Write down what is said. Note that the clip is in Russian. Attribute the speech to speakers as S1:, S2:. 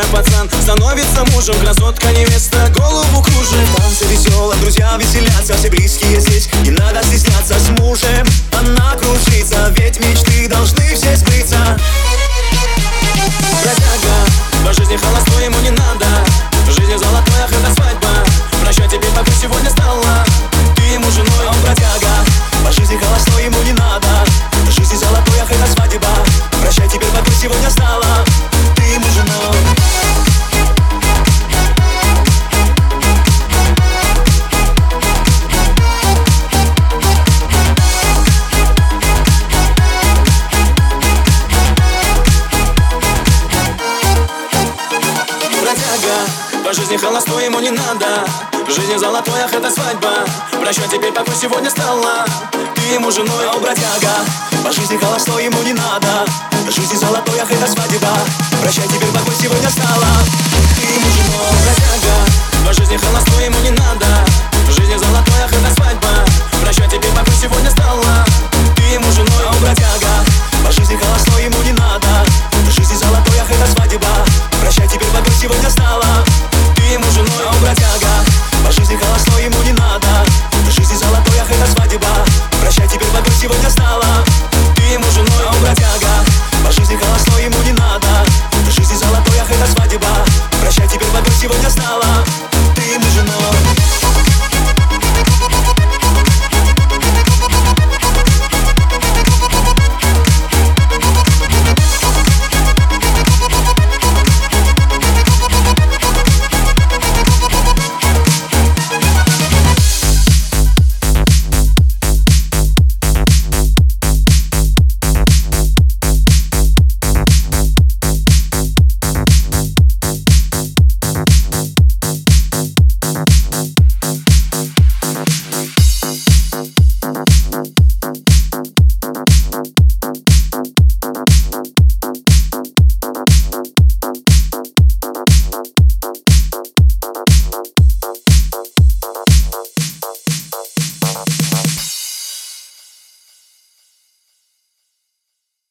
S1: как пацан становится мужем, красотка невеста голову кружит. Танцы весело, друзья веселятся, все близкие здесь, не надо стесняться. С мужем она кружится, ведь мечты должны все сбыться. Бродяга, по жизни холостой, ему не надо. В жизни золотой, ах, это свадьба. Прощай, тебе пока сегодня стала ты ему женой, он бродяга. По жизни холостой, ему не надо. В жизни золотой, ах, это свадьба. Прощай, теперь пока сегодня стала ты ему женой. По жизни холостой, ему не надо. В жизни золотой, ах, это свадьба. Прощай, теперь пока сегодня стала ты ему женой, о, бродяга. По жизни холостой, ему не надо. В жизни золотой, ах, это свадьба. Прощай, теперь пока сегодня стала ты ему женой, бродяга. По жизни холостой, ему не надо. В жизни золотой, ах, это свадьба. Прощай, теперь пока сегодня стала ты ему женой, о, бродяга. По жизни холостой, ему не надо. В жизни золотой, ах, это свадьба. Прощай, теперь пока сегодня стала ему женой, о, бродяга. По жизни холостой, ему не надо. В жизни золотой, ах, это свадьба. Прощай, теперь пока сегодня стала ты ему женой, о, бродяга. По жизни холостой, ему не надо. В жизни золотой, ах, это свадьба. Прощай, теперь пока сегодня стала